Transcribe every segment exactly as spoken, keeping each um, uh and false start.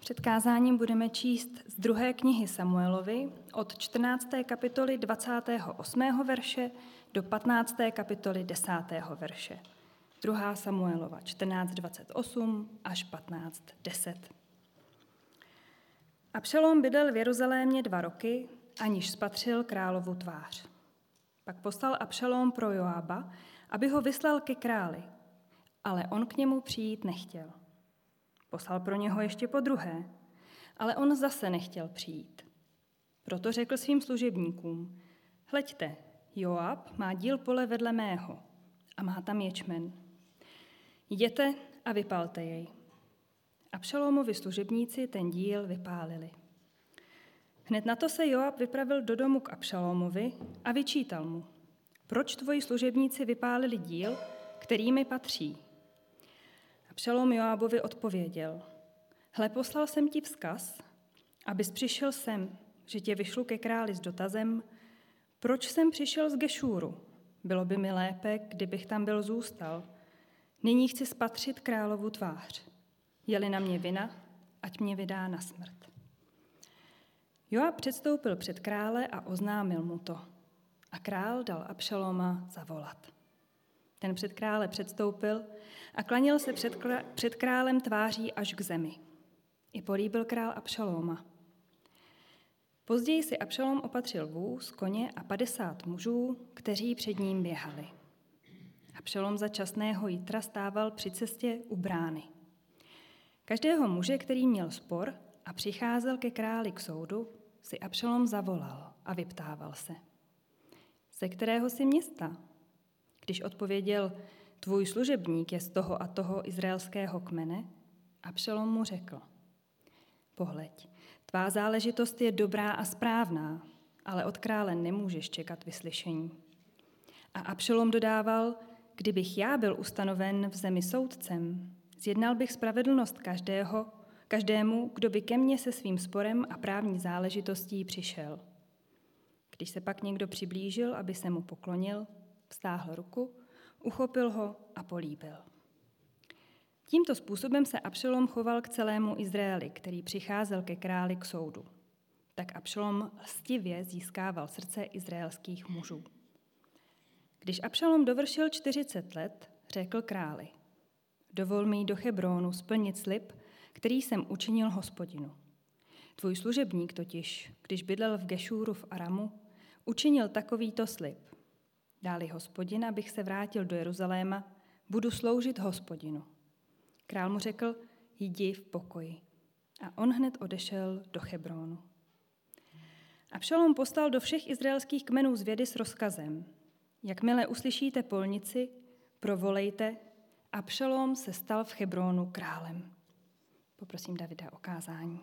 Před kázáním budeme číst z druhé knihy Samuelovi od čtrnácté kapitoly dvacátého osmého verše do patnácté kapitoly desátého verše. druhá Samuelova čtrnáct dvacet osm až patnáct deset. Abšalom bydlel v Jeruzalémě dva roky, aniž spatřil královu tvář. Pak poslal Abšalom pro Joába, aby ho vyslal ke králi, ale on k němu přijít nechtěl. Poslal pro něho ještě podruhé, ale on zase nechtěl přijít. Proto řekl svým služebníkům: hleďte, Joáb má díl pole vedle mého a má tam ječmen. Jděte a vypalte jej. Abšalomovi služebníci ten díl vypálili. Hned na to se Joáb vypravil do domu k Abšalomovi a vyčítal mu: proč tvoji služebníci vypálili díl, který mi patří? Abšalom Joábovi odpověděl: hle, poslal jsem ti vzkaz, abys přišel sem, že tě vyšlu ke králi s dotazem, proč jsem přišel z Gešúru? Bylo by mi lépe, kdybych tam byl zůstal. Nyní chci spatřit královu tvář. Je-li na mě vina, ať mě vydá na smrt. Joáb předstoupil před krále a oznámil mu to. A král dal Abšaloma zavolat. Ten před krále předstoupil a klanil se před, krá- před králem tváří až k zemi. I políbil král Abšaloma. Později si Abšalom opatřil vůz, koně a padesát mužů, kteří před ním běhali. Abšalom za časného jitra stával při cestě u brány. Každého muže, který měl spor a přicházel ke králi k soudu, si Abšalom zavolal a vyptával se: ze kterého jsi města? Když odpověděl: tvůj služebník je z toho a toho izraelského kmene, Abšalom mu řekl: pohleď, tvá záležitost je dobrá a správná, ale od krále nemůžeš čekat vyslyšení. A Abšalom dodával: kdybych já byl ustanoven v zemi soudcem, zjednal bych spravedlnost každého, každému, kdo by ke mně se svým sporem a právní záležitostí přišel. Když se pak někdo přiblížil, aby se mu poklonil, vztáhl ruku, uchopil ho a políbil. Tímto způsobem se Abšalom choval k celému Izraeli, který přicházel ke králi k soudu. Tak Abšalom lstivě získával srdce izraelských mužů. Když Abšalom dovršil čtyřicet let, řekl králi: dovol mi do Chebrónu splnit slib, který jsem učinil Hospodinu. Tvůj služebník totiž, když bydlel v Gešúru v Aramu, učinil takovýto slib: dá-li Hospodin, abych se vrátil do Jeruzaléma, budu sloužit Hospodinu. Král mu řekl: jdi v pokoji. A on hned odešel do Chebrónu. Abšalom poslal do všech izraelských kmenů zvědy s rozkazem: jakmile uslyšíte polnici, provolejte, Abšalom se stal v Chebrónu králem. Poprosím Davida o kázání.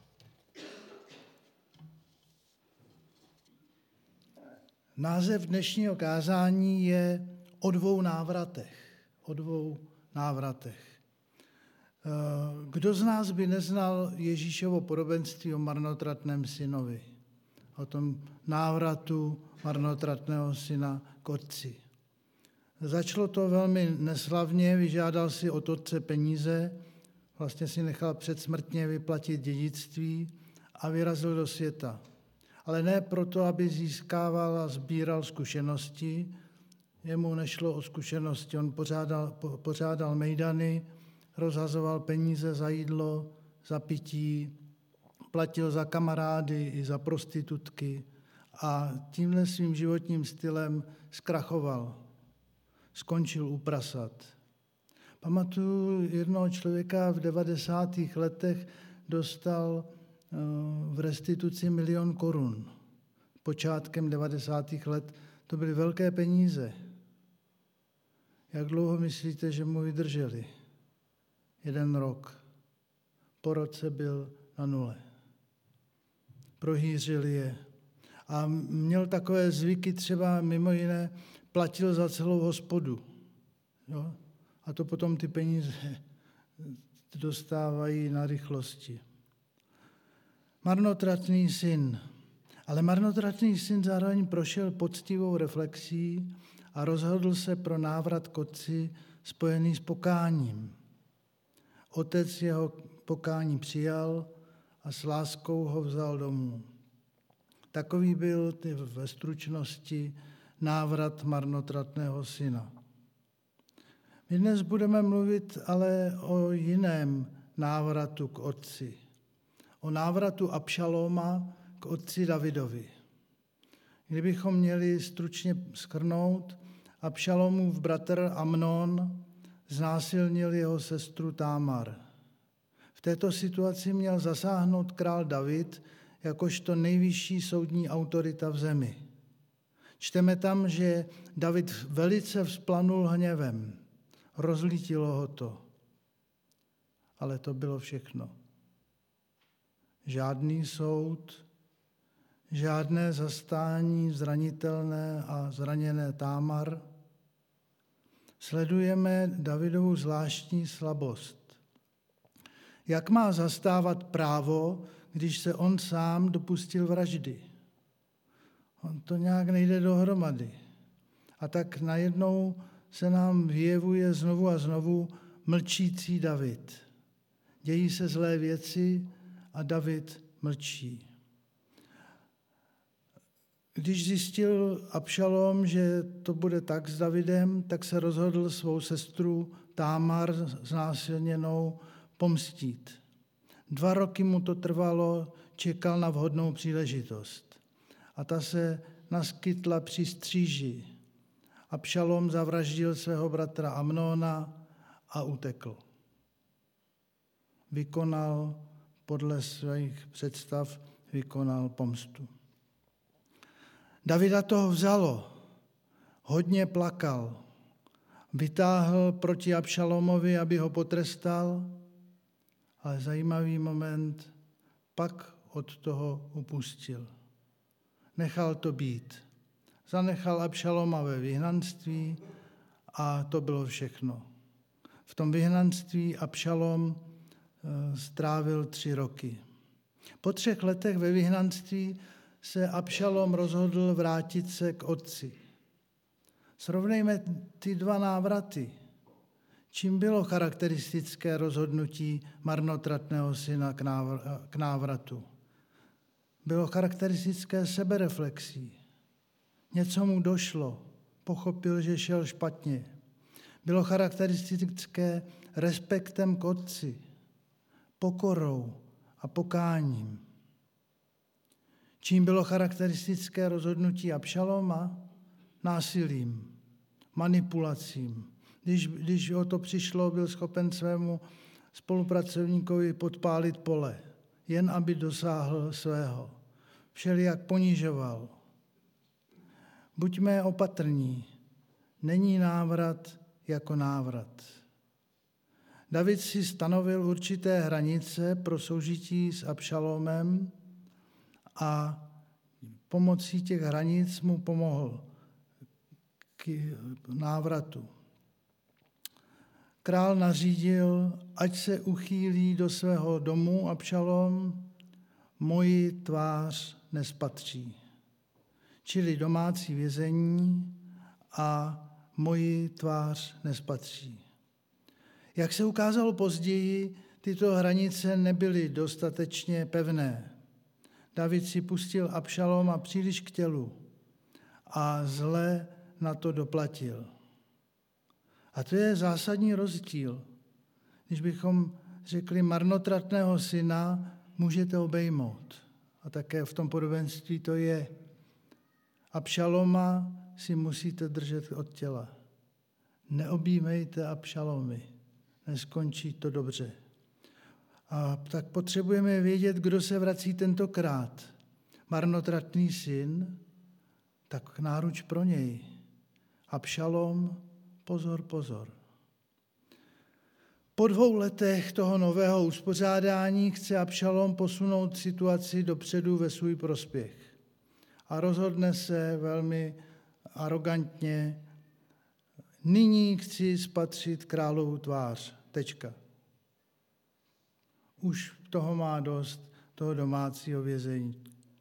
Název dnešního kázání je o dvou návratech. O dvou návratech. Kdo z nás by neznal Ježíšovo podobenství o marnotratném synovi? O tom návratu marnotratného syna k otci. Začalo to velmi neslavně, vyžádal si od otce peníze, vlastně si nechal předsmrtně vyplatit dědictví a vyrazil do světa. Ale ne proto, aby získával a sbíral zkušenosti. Jemu nešlo o zkušenosti, on pořádal, po, pořádal mejdany, rozhazoval peníze za jídlo, za pití, platil za kamarády i za prostitutky a tímhle svým životním stylem zkrachoval. Skončil u prasat. Pamatuju jednoho člověka v devadesátých letech dostal v restituci milion korun. Počátkem devadesátých let to byly velké peníze. Jak dlouho myslíte, že mu vydrželi? Jeden rok. Po roce byl na nule. Prohýřili je. A měl takové zvyky, třeba mimo jiné platil za celou hospodu. Jo? A to potom ty peníze dostávají na rychlosti. Marnotratný syn. Ale marnotratný syn zároveň prošel poctivou reflexí a rozhodl se pro návrat k otci spojený s pokáním. Otec jeho pokání přijal a s láskou ho vzal domů. Takový byl ty ve stručnosti návrat marnotratného syna. My dnes budeme mluvit ale o jiném návratu k otci. O návratu Abšalóma k otci Davidovi. Kdybychom měli stručně shrnout, Abšalomův bratr Amnon znásilnil jeho sestru Támar. V této situaci měl zasáhnout král David jakožto nejvyšší soudní autorita v zemi. Čteme tam, že David velice vzplanul hněvem. Rozlítilo ho to. Ale to bylo všechno. Žádný soud, žádné zastání zranitelné a zraněné Támar. Sledujeme Davidovu zvláštní slabost. Jak má zastávat právo, když se on sám dopustil vraždy? On to nějak nejde dohromady. A tak najednou se nám vyjevuje znovu a znovu mlčící David. Dějí se zlé věci a David mlčí. Když zjistil Abšalom, že to bude tak s Davidem, tak se rozhodl svou sestru Támar znásilněnou pomstít. Dva roky mu to trvalo, čekal na vhodnou příležitost. A ta se naskytla při stříži. Abšalom zavraždil svého bratra Amnóna a utekl. Vykonal podle svých představ, vykonal pomstu. Davida toho vzalo, hodně plakal, vytáhl proti Abšalomovi, aby ho potrestal, ale zajímavý moment, pak od toho upustil. Nechal to být. Zanechal Abšaloma ve vyhnanství a to bylo všechno. V tom vyhnanství Abšalom strávil tři roky. Po třech letech ve vyhnanství se Abšalom rozhodl vrátit se k otci. Srovnejme ty dva návraty. Čím bylo charakteristické rozhodnutí marnotratného syna k návratu? Bylo charakteristické sebereflexí. Něco mu došlo, pochopil, že šel špatně. Bylo charakteristické respektem k otci, pokorou a pokáním. Čím bylo charakteristické rozhodnutí Abšaloma? Násilím, manipulacím. Když, když o to přišlo, byl schopen svému spolupracovníkovi podpálit pole, jen aby dosáhl svého. Všelijak ponižoval. Buďme opatrní. Není návrat jako návrat. David si stanovil určité hranice pro soužití s Abšalomem a pomocí těch hranic mu pomohl k návratu. Král nařídil, ať se uchýlí do svého domu Abšalom, moji tvář nespatří. Čili domácí vězení a moji tvář nespatří. Jak se ukázalo později, tyto hranice nebyly dostatečně pevné. David si pustil Abšaloma příliš k tělu a zle na to doplatil. A to je zásadní rozdíl. Když bychom řekli marnotratného syna, můžete obejmout. A také v tom podobenství to je. Abšaloma si musíte držet od těla. Neobjímejte Abšalomy, neskončí to dobře. A tak potřebujeme vědět, kdo se vrací tentokrát. Marnotratný syn, tak náruč pro něj. Abšalom, pozor, pozor. Po dvou letech toho nového uspořádání chce Abšalom posunout situaci dopředu ve svůj prospěch. A rozhodne se velmi arogantně, nyní chci spatřit královu tvář. Tečka. Už toho má dost, toho domácího vězení.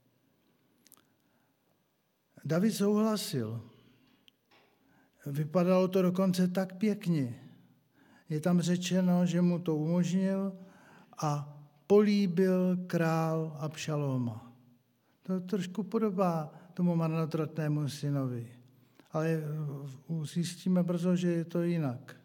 David souhlasil. Vypadalo to dokonce tak pěkně. Je tam řečeno, že mu to umožnil a políbil král Abšalóma. To trošku podobá tomu marnotratnému synovi, ale zjistíme brzo, že je to jinak.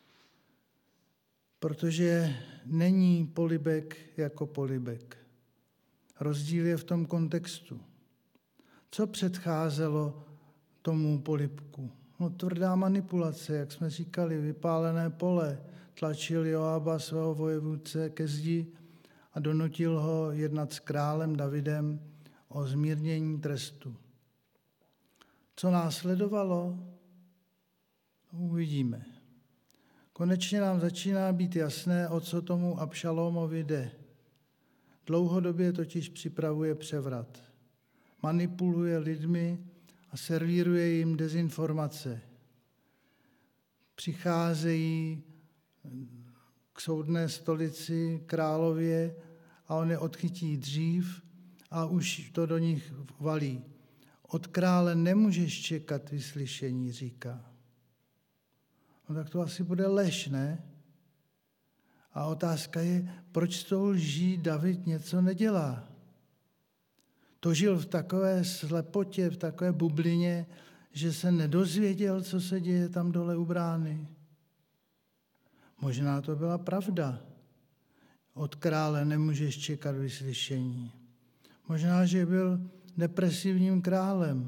Protože není polibek jako polibek. Rozdíl je v tom kontextu. Co předcházelo tomu polibku? No, tvrdá manipulace, jak jsme říkali, vypálené pole. Tlačil Joába, svého vojevůdce, ke zdi a donutil ho jednat s králem Davidem o zmírnění trestu. Co následovalo? Uvidíme. Konečně nám začíná být jasné, o co tomu Abšalómovi jde. Dlouhodobě totiž připravuje převrat. Manipuluje lidmi a servíruje jim dezinformace. Přicházejí k soudné stolici králově a on je odchytí dřív a už to do nich valí. Od krále nemůžeš čekat vyslyšení, říká. No tak to asi bude lež, ne? A otázka je, proč s tou lží David něco nedělá? To žil v takové slepotě, v takové bublině, že se nedozvěděl, co se děje tam dole u brány. Možná to byla pravda. Od krále nemůžeš čekat vyslyšení. Možná, že byl depresivním králem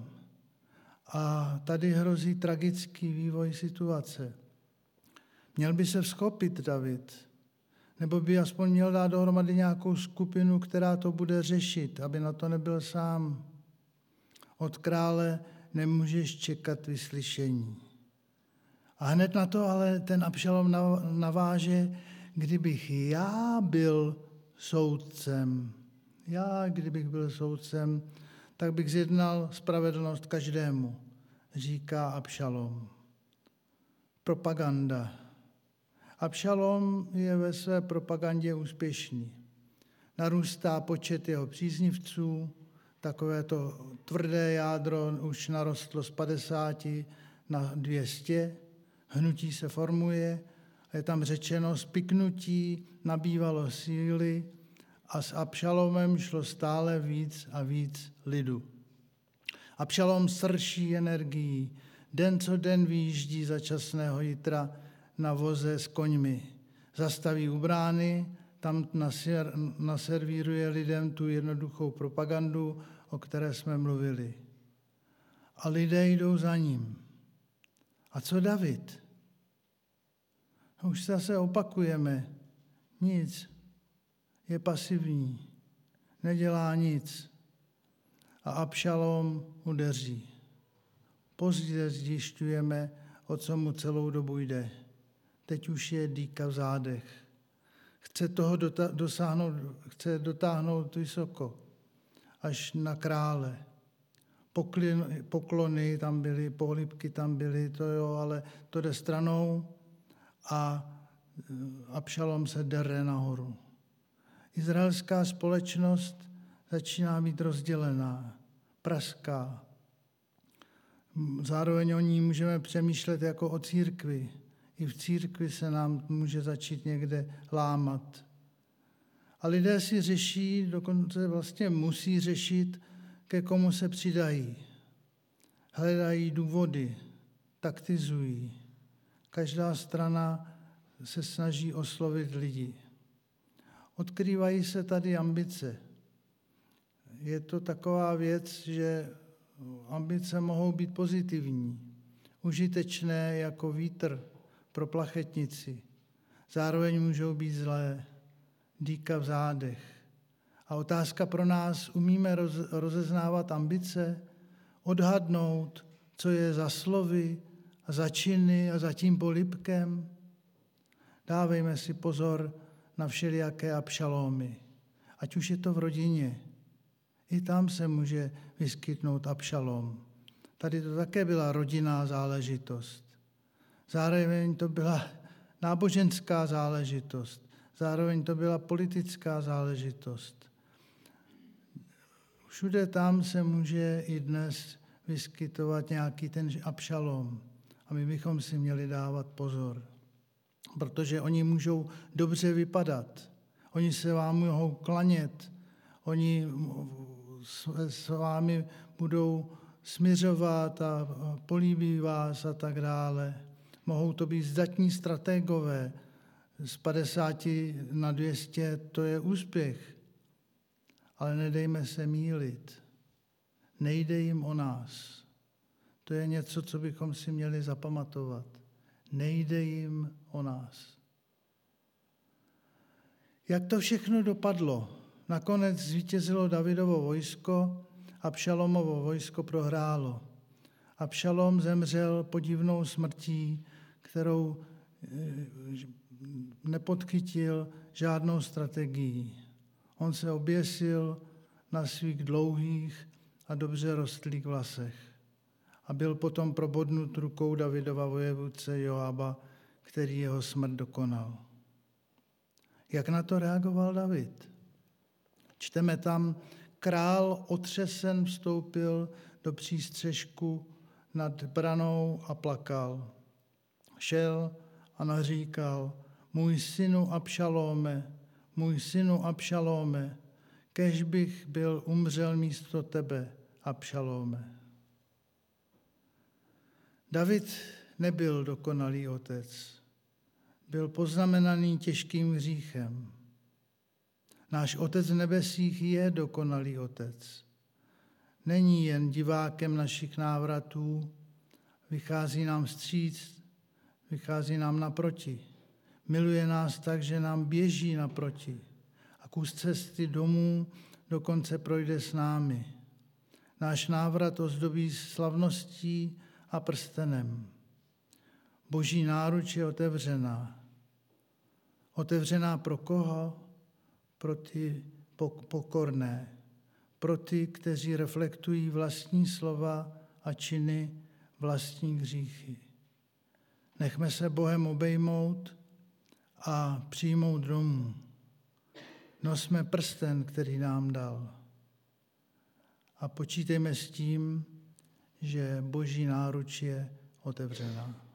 a tady hrozí tragický vývoj situace. Měl by se vzchopit David, nebo by aspoň měl dát dohromady nějakou skupinu, která to bude řešit, aby na to nebyl sám. Od krále nemůžeš čekat vyslyšení. A hned na to ale ten Abšalom naváže, kdybych já byl soudcem, já kdybych byl soudcem, tak bych zjednal spravedlnost každému, říká Abšalom. Propaganda. Abšalom je ve své propagandě úspěšný. Narůstá počet jeho příznivců, takové to tvrdé jádro už narostlo z padesáti na dvě stě, hnutí se formuje a je tam řečeno, spiknutí nabývalo síly a s Abšalomem šlo stále víc a víc lidu. Abšalom srší energií, den co den vyjíždí za časného jitra na voze s koňmi. Zastaví u brány, tam naser, naservíruje lidem tu jednoduchou propagandu, o které jsme mluvili. A lidé jdou za ním. A co David? No, už zase opakujeme. Nic. Je pasivní. Nedělá nic. A Abšalom udeří. Později zjišťujeme, o co mu celou dobu jde. Teď už je dýka v zádech. Chce toho dosáhnout, chce dotáhnout vysoko, až na krále. Poklony, poklony tam byly, pohlíbky tam byly, to jo, ale to jde stranou a Abšalom se dere nahoru. Izraelská společnost začíná být rozdělená, praská. Zároveň o ní můžeme přemýšlet jako o církvi. I v církvi se nám může začít někde lámat. A lidé si řeší, dokonce vlastně musí řešit, ke komu se přidají. Hledají důvody, taktizují. Každá strana se snaží oslovit lidi. Odkrývají se tady ambice. Je to taková věc, že ambice mohou být pozitivní, užitečné jako vítr pro plachetnici. Zároveň můžou být zlé, dýka v zádech. A otázka pro nás, umíme roz, rozeznávat ambice, odhadnout, co je za slovy a za činy a za tím polibkem? Dávejme si pozor na všelijaké Abšalómy. Ať už je to v rodině. I tam se může vyskytnout Abšalom. Tady to také byla rodinná záležitost. Zároveň to byla náboženská záležitost. Zároveň to byla politická záležitost. Všude tam se může i dnes vyskytovat nějaký ten Abšalom. A my bychom si měli dávat pozor. Protože oni můžou dobře vypadat. Oni se vám mohou klanět, oni s vámi budou smiřovat a políbí vás a tak dále. Mohou to být zdatní strategové. Z padesáti na dvě stě to je úspěch. Ale nedejme se mýlit. Nejde jim o nás. To je něco, co bychom si měli zapamatovat. Nejde jim o nás. Jak to všechno dopadlo? Nakonec zvítězilo Davidovo vojsko, Abšalomovo vojsko prohrálo. Abšalom zemřel podivnou smrtí, kterou nepodchytil žádnou strategií. On se oběsil na svých dlouhých a dobře rostlých vlasech a byl potom probodnut rukou Davidova vojevůdce Joába, který jeho smrt dokonal. Jak na to reagoval David? Čteme tam, král otřesen vstoupil do přístřešku nad branou a plakal. Šel a naříkal, můj synu Abšalóme, můj synu Abšalóme, kéž bych byl umřel místo tebe, Abšalóme. David nebyl dokonalý otec. Byl poznamenaný těžkým hříchem. Náš Otec v nebesích je dokonalý otec. Není jen divákem našich návratů, vychází nám vstříc, vychází nám naproti. Miluje nás tak, že nám běží naproti a kus cesty domů dokonce projde s námi. Náš návrat ozdobí slavností a prstenem. Boží náruč je otevřená. Otevřená pro koho? Pro ty pokorné, pro ty, kteří reflektují vlastní slova a činy, vlastní hříchy. Nechme se Bohem obejmout a přijmout domů. Nosme prsten, který nám dal. A počítejme s tím, že Boží náruč je otevřená.